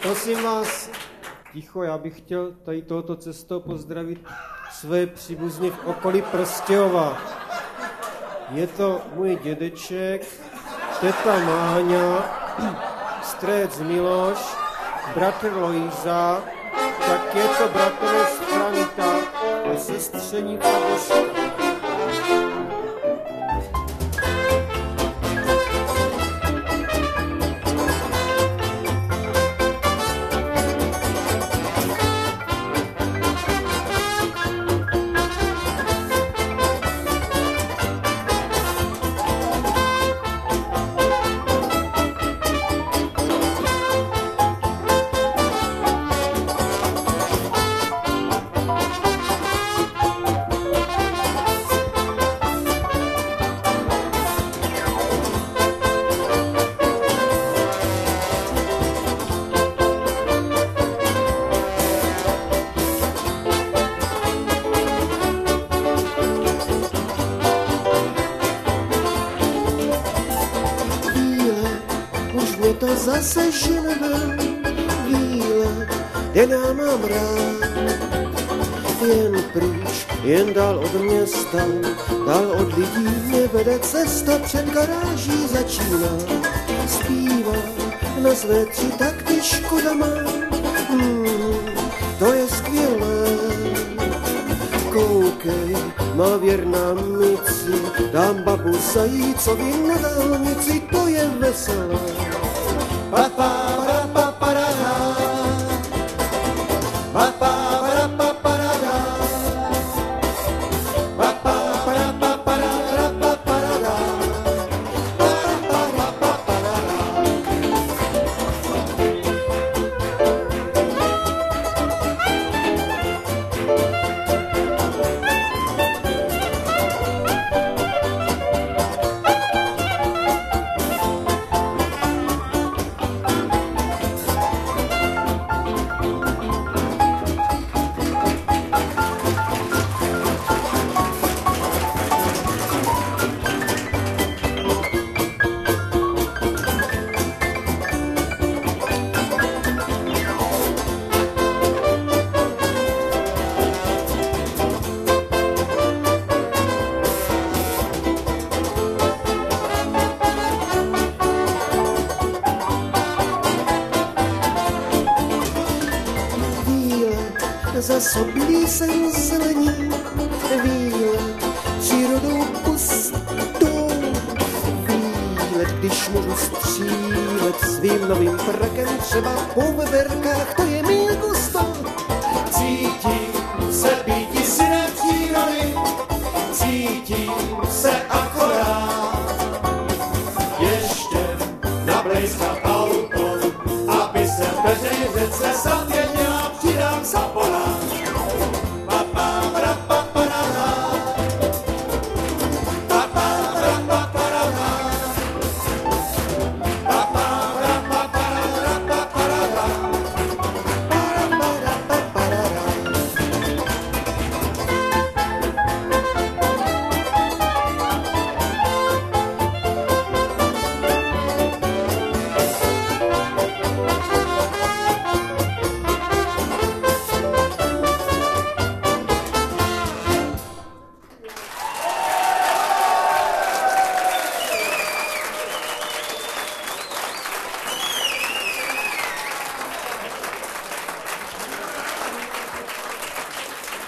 Prosím vás, ticho, já bych chtěl tady tohoto cestou pozdravit své příbuzně v okolí Prostějova. Je to můj dědeček, teta Máňa, strec Miloš, bratr Lojza, tak je to bratr Franita a sestřenice Božka. Zase ženeme výlet, jen já mám rád. Jen pryč, jen dál od města, dál od lidí mě vede cesta, před garáží začíná. Zpívá na své tři takty, škoda má, to je skvělé. Koukej, má věrná mici, dám babu zajícovi na dálnici, to je veselé. Zasoblý jsem zelení, výlet přírodou pustou. Výlet, když můžu střílet svým novým prakem, třeba po veverkách, to je mý gusto. Cítím se býti synem přírody, cítím se akorát ještě na blejskách.